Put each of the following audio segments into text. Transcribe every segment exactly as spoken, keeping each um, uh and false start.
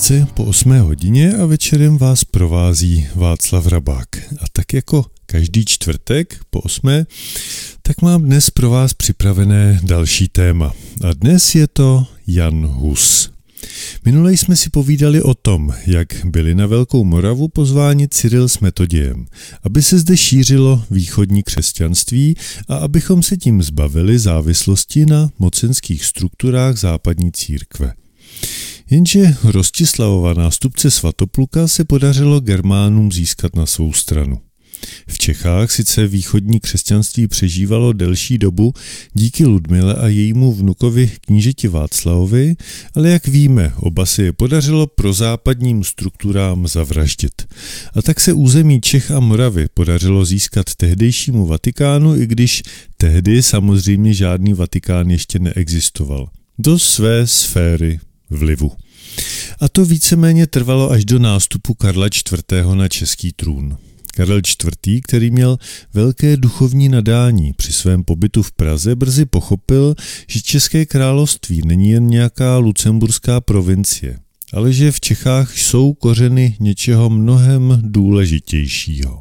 dvanáctce po osmé hodině a večerem vás provází Václav Rabák. A tak jako každý čtvrtek po osmé, tak mám dnes pro vás připravené další téma. A dnes je to Jan Hus. Minule jsme si povídali o tom, jak byli na Velkou Moravu pozváni Cyril s Metodějem, aby se zde šířilo východní křesťanství a abychom se tím zbavili závislosti na mocenských strukturách západní církve. Jenže Rostislavova, nástupce Svatopluka, se podařilo Germánům získat na svou stranu. V Čechách sice východní křesťanství přežívalo delší dobu díky Ludmile a jejímu vnukovi knížeti Václavovi, ale jak víme, oba si je podařilo prozápadním strukturám zavraždit. A tak se území Čech a Moravy podařilo získat tehdejšímu Vatikánu, i když tehdy samozřejmě žádný Vatikán ještě neexistoval, do své sféry vlivu. A to víceméně trvalo až do nástupu Karla čtvrtého. na český trůn. Karel čtvrtý., který měl velké duchovní nadání, při svém pobytu v Praze brzy pochopil, že České království není jen nějaká lucemburská provincie, ale že v Čechách jsou kořeny něčeho mnohem důležitějšího.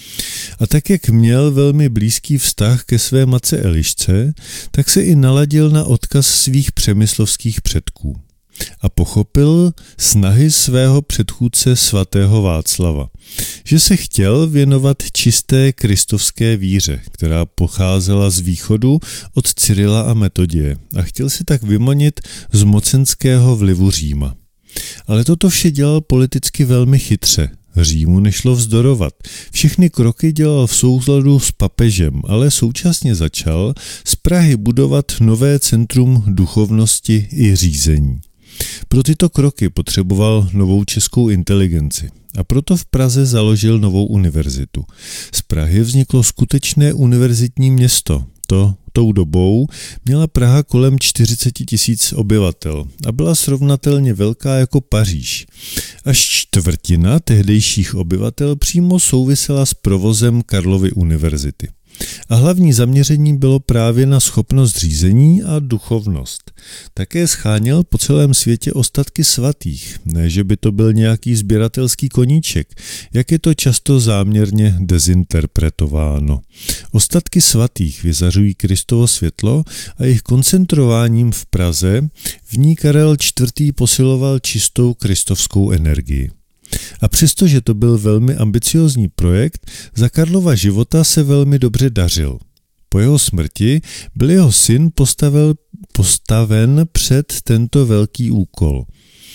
A tak, jak měl velmi blízký vztah ke své matce Elišce, tak se i naladil na odkaz svých přemyslovských předků. A pochopil snahy svého předchůdce svatého Václava, že se chtěl věnovat čisté kristovské víře, která pocházela z východu od Cyrila a Metoděje, a chtěl si tak vymanit z mocenského vlivu Říma. Ale toto vše dělal politicky velmi chytře. Římu nešlo vzdorovat. Všechny kroky dělal v souladu s papežem, ale současně začal z Prahy budovat nové centrum duchovnosti i řízení. Pro tyto kroky potřeboval novou českou inteligenci a proto v Praze založil novou univerzitu. Z Prahy vzniklo skutečné univerzitní město. To tou dobou měla Praha kolem čtyřicet tisíc obyvatel a byla srovnatelně velká jako Paříž. Až čtvrtina tehdejších obyvatel přímo souvisela s provozem Karlovy univerzity. A hlavní zaměření bylo právě na schopnost řízení a duchovnost. Také scháněl po celém světě ostatky svatých, ne že by to byl nějaký sběratelský koníček, jak je to často záměrně dezinterpretováno. Ostatky svatých vyzařují Kristovo světlo a jejich koncentrováním v Praze v ní Karel čtvrtý. posiloval čistou kristovskou energii. A přestože to byl velmi ambiciózní projekt, za Karlova života se velmi dobře dařil. Po jeho smrti byl jeho syn postavil, postaven před tento velký úkol.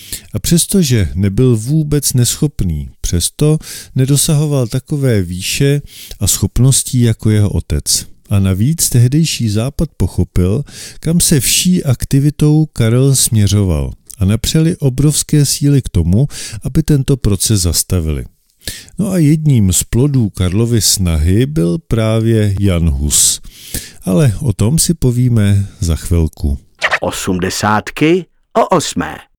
A přestože nebyl vůbec neschopný, přesto nedosahoval takové výše a schopností jako jeho otec. A navíc tehdejší Západ pochopil, kam se vší aktivitou Karel směřoval, a napřeli obrovské síly k tomu, aby tento proces zastavili. No a jedním z plodů Karlovy snahy byl právě Jan Hus. Ale o tom si povíme za chvilku. Osmdesátky o osmé.